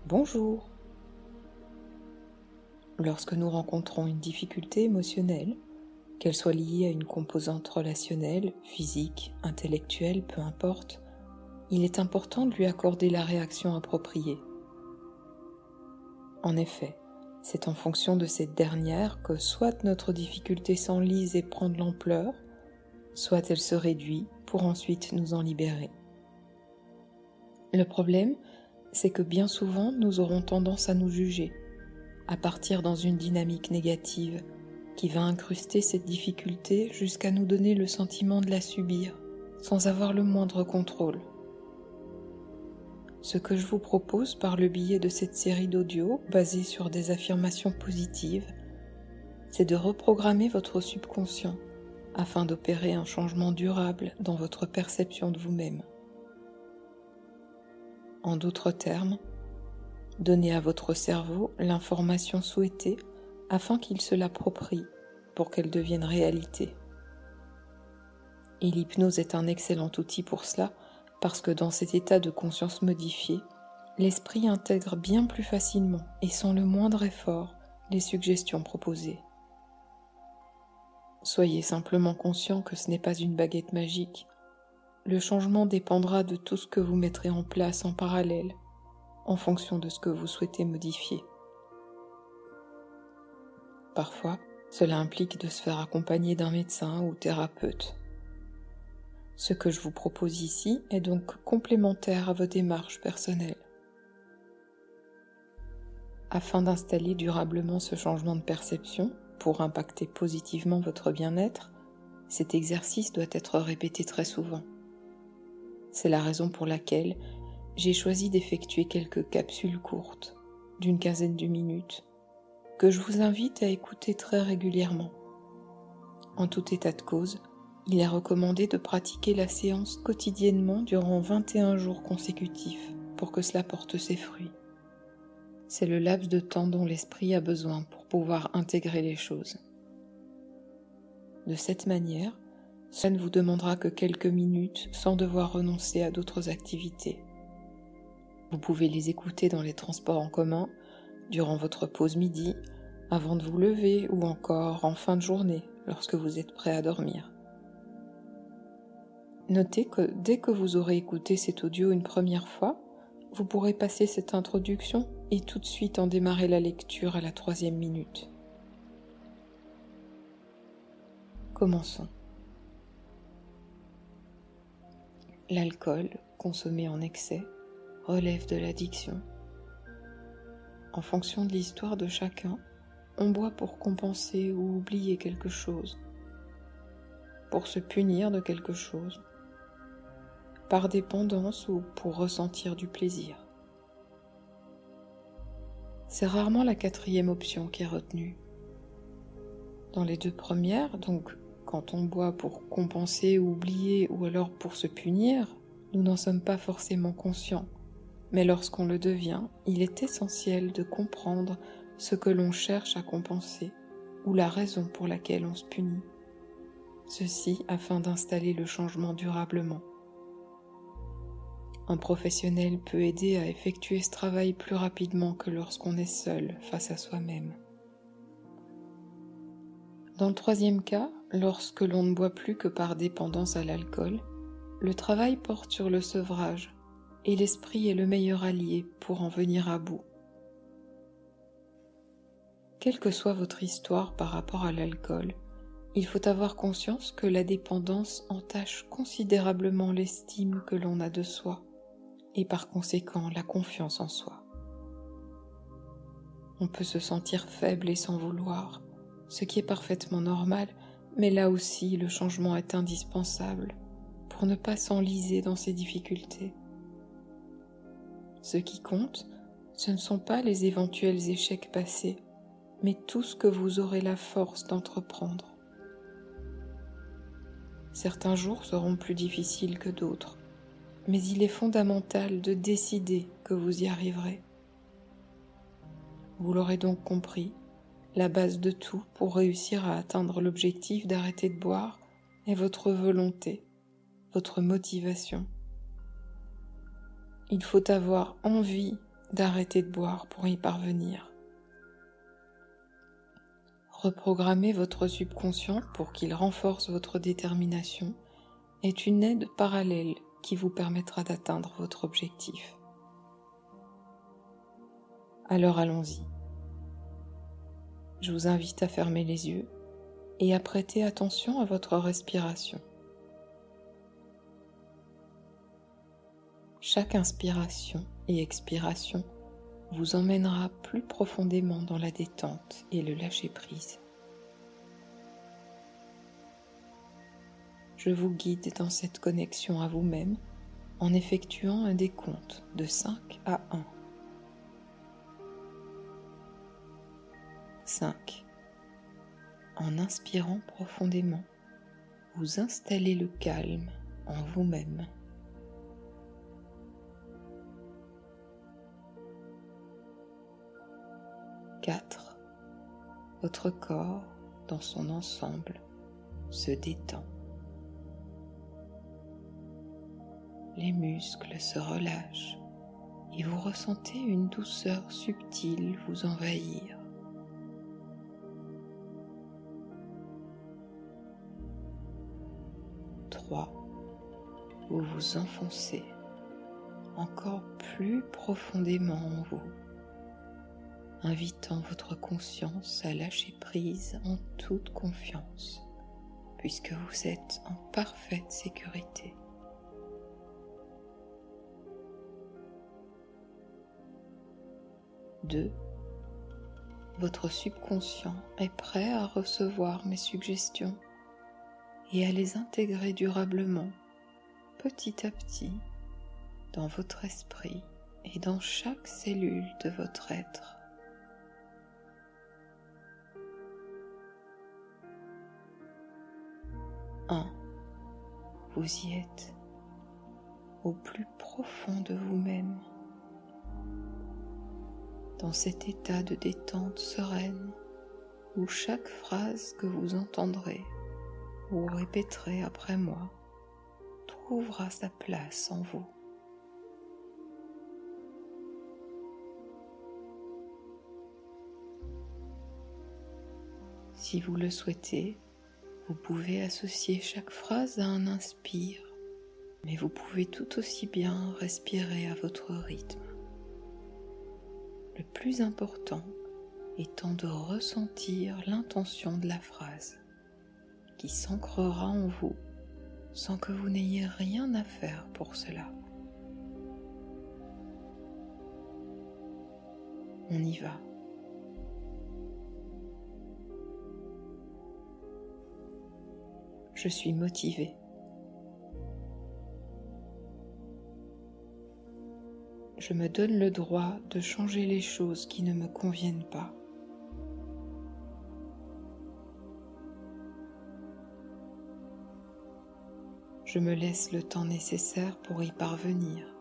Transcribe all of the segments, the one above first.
Bonjour. Lorsque nous rencontrons une difficulté émotionnelle, qu'elle soit liée à une composante relationnelle, physique, intellectuelle, peu importe, il est important de lui accorder la réaction appropriée. En effet, c'est en fonction de cette dernière que soit notre difficulté s'enlise et prend de l'ampleur, soit elle se réduit pour ensuite nous en libérer. Le problème, c'est que bien souvent nous aurons tendance à nous juger, à partir dans une dynamique négative qui va incruster cette difficulté jusqu'à nous donner le sentiment de la subir, sans avoir le moindre contrôle. Ce que je vous propose par le biais de cette série d'audios basée sur des affirmations positives, c'est de reprogrammer votre subconscient afin d'opérer un changement durable dans votre perception de vous-même. En d'autres termes, donnez à votre cerveau l'information souhaitée afin qu'il se l'approprie pour qu'elle devienne réalité. Et l'hypnose est un excellent outil pour cela parce que dans cet état de conscience modifié, l'esprit intègre bien plus facilement et sans le moindre effort les suggestions proposées. Soyez simplement conscient que ce n'est pas une baguette magique. Le changement dépendra de tout ce que vous mettrez en place en parallèle, en fonction de ce que vous souhaitez modifier. Parfois, cela implique de se faire accompagner d'un médecin ou thérapeute. Ce que je vous propose ici est donc complémentaire à vos démarches personnelles. Afin d'installer durablement ce changement de perception, pour impacter positivement votre bien-être, cet exercice doit être répété très souvent. C'est la raison pour laquelle j'ai choisi d'effectuer quelques capsules courtes, d'une quinzaine de minutes, que je vous invite à écouter très régulièrement. En tout état de cause, il est recommandé de pratiquer la séance quotidiennement durant 21 jours consécutifs pour que cela porte ses fruits. C'est le laps de temps dont l'esprit a besoin pour pouvoir intégrer les choses. De cette manière, cela ne vous demandera que quelques minutes sans devoir renoncer à d'autres activités. Vous pouvez les écouter dans les transports en commun, durant votre pause midi, avant de vous lever ou encore en fin de journée lorsque vous êtes prêt à dormir. Notez que dès que vous aurez écouté cet audio une première fois, vous pourrez passer cette introduction et tout de suite en démarrer la lecture à la 3e minute. Commençons. L'alcool, consommé en excès, relève de l'addiction. En fonction de l'histoire de chacun, on boit pour compenser ou oublier quelque chose, pour se punir de quelque chose, par dépendance ou pour ressentir du plaisir. C'est rarement la 4e option qui est retenue. Dans les 2 premières, donc quand on boit pour compenser ou oublier ou alors pour se punir, nous n'en sommes pas forcément conscients. Mais lorsqu'on le devient, il est essentiel de comprendre ce que l'on cherche à compenser ou la raison pour laquelle on se punit. Ceci afin d'installer le changement durablement. Un professionnel peut aider à effectuer ce travail plus rapidement que lorsqu'on est seul face à soi-même. Dans le 3e cas, lorsque l'on ne boit plus que par dépendance à l'alcool, le travail porte sur le sevrage et l'esprit est le meilleur allié pour en venir à bout. Quelle que soit votre histoire par rapport à l'alcool, il faut avoir conscience que la dépendance entache considérablement l'estime que l'on a de soi et par conséquent la confiance en soi. On peut se sentir faible et s'en vouloir, ce qui est parfaitement normal, mais là aussi le changement est indispensable pour ne pas s'enliser dans ces difficultés. Ce qui compte, ce ne sont pas les éventuels échecs passés, mais tout ce que vous aurez la force d'entreprendre. Certains jours seront plus difficiles que d'autres, mais il est fondamental de décider que vous y arriverez. Vous l'aurez donc compris, la base de tout pour réussir à atteindre l'objectif d'arrêter de boire est votre volonté, votre motivation. Il faut avoir envie d'arrêter de boire pour y parvenir. Reprogrammer votre subconscient pour qu'il renforce votre détermination est une aide parallèle qui vous permettra d'atteindre votre objectif. Alors allons-y. Je vous invite à fermer les yeux et à prêter attention à votre respiration. Chaque inspiration et expiration vous emmènera plus profondément dans la détente et le lâcher-prise. Je vous guide dans cette connexion à vous-même en effectuant un décompte de 5 à 1. 5. En inspirant profondément, vous installez le calme en vous-même. 4. Votre corps, dans son ensemble, se détend. Les muscles se relâchent et vous ressentez une douceur subtile vous envahir. 3. Vous vous enfoncez encore plus profondément en vous, invitant votre conscience à lâcher prise en toute confiance, puisque vous êtes en parfaite sécurité. 2. Votre subconscient est prêt à recevoir mes suggestions et à les intégrer durablement, petit à petit, dans votre esprit et dans chaque cellule de votre être. 1. Vous y êtes, au plus profond de vous-même, dans cet état de détente sereine où chaque phrase que vous entendrez ou répéterez après moi trouvera sa place en vous. Si vous le souhaitez, vous pouvez associer chaque phrase à un inspire, mais vous pouvez tout aussi bien respirer à votre rythme. Le plus important étant de ressentir l'intention de la phrase, qui s'ancrera en vous sans que vous n'ayez rien à faire pour cela. On y va. Je suis motivée. Je me donne le droit de changer les choses qui ne me conviennent pas. Je me laisse le temps nécessaire pour y parvenir.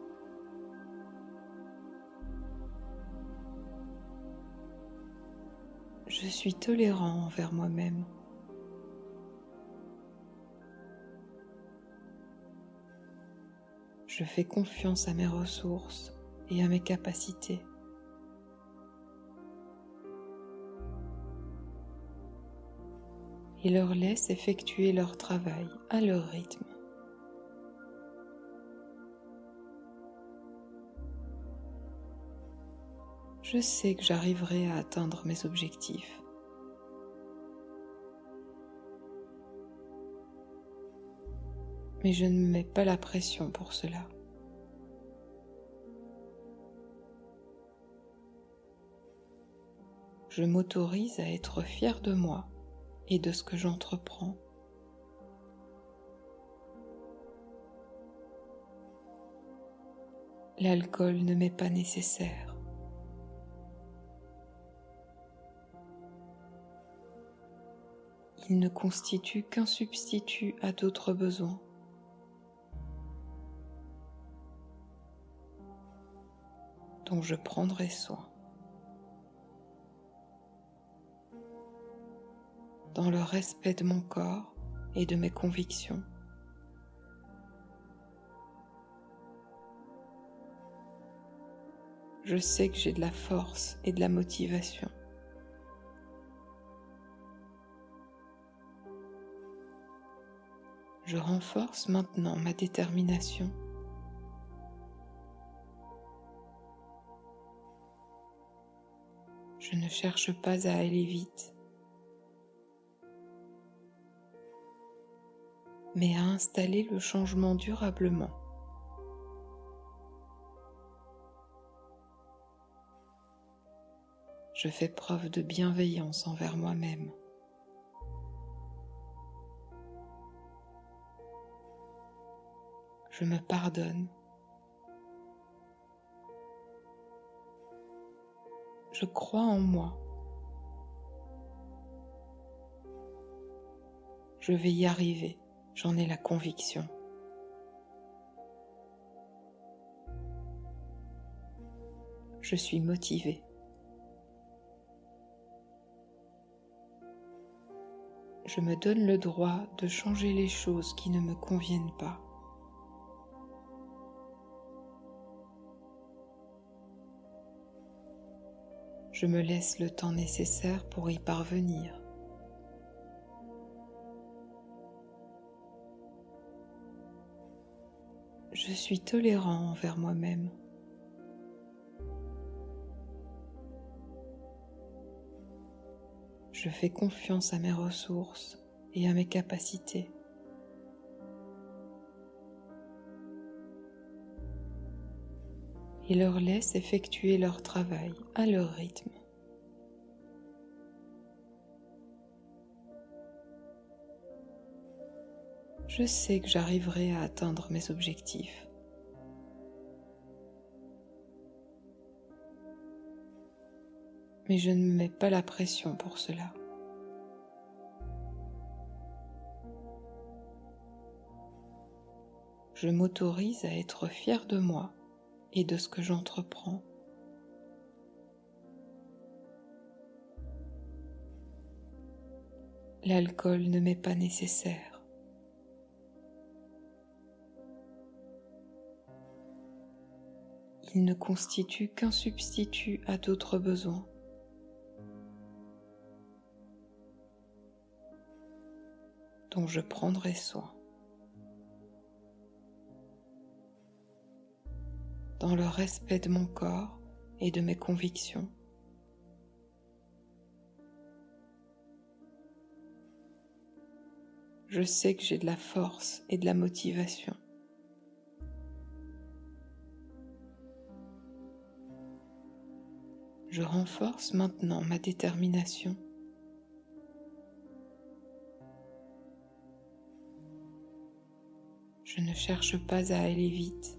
Je suis tolérant envers moi-même. Je fais confiance à mes ressources et à mes capacités. Et leur laisse effectuer leur travail à leur rythme. Je sais que j'arriverai à atteindre mes objectifs. Mais je ne me mets pas la pression pour cela. Je m'autorise à être fière de moi et de ce que j'entreprends. L'alcool ne m'est pas nécessaire. Il ne constitue qu'un substitut à d'autres besoins. Dont je prendrai soin. Dans le respect de mon corps et de mes convictions. Je sais que j'ai de la force et de la motivation. Je renforce maintenant ma détermination. Je ne cherche pas à aller vite, mais à installer le changement durablement. Je fais preuve de bienveillance envers moi-même. Je me pardonne. Je crois en moi. Je vais y arriver, j'en ai la conviction. Je suis motivée. Je me donne le droit de changer les choses qui ne me conviennent pas. Je me laisse le temps nécessaire pour y parvenir. Je suis tolérant envers moi-même. Je fais confiance à mes ressources et à mes capacités. Et leur laisse effectuer leur travail à leur rythme. Je sais que j'arriverai à atteindre mes objectifs. Mais je ne me mets pas la pression pour cela. Je m'autorise à être fière de moi et de ce que j'entreprends. L'alcool ne m'est pas nécessaire. Il ne constitue qu'un substitut à d'autres besoins. Dont je prendrai soin. Dans le respect de mon corps et de mes convictions. Je sais que j'ai de la force et de la motivation. Je renforce maintenant ma détermination. Je ne cherche pas à aller vite,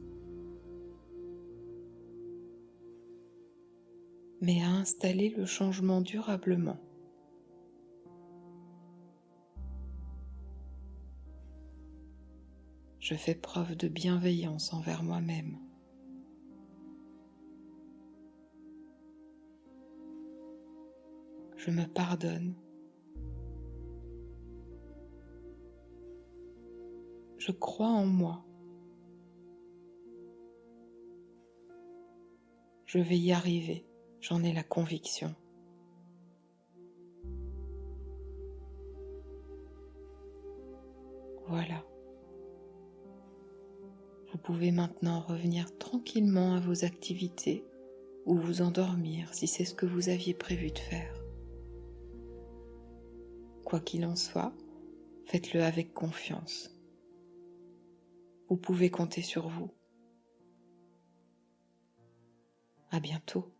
mais à installer le changement durablement. Je fais preuve de bienveillance envers moi-même. Je me pardonne. Je crois en moi. Je vais y arriver, j'en ai la conviction. Voilà. Vous pouvez maintenant revenir tranquillement à vos activités ou vous endormir si c'est ce que vous aviez prévu de faire. Quoi qu'il en soit, faites-le avec confiance. Vous pouvez compter sur vous. À bientôt.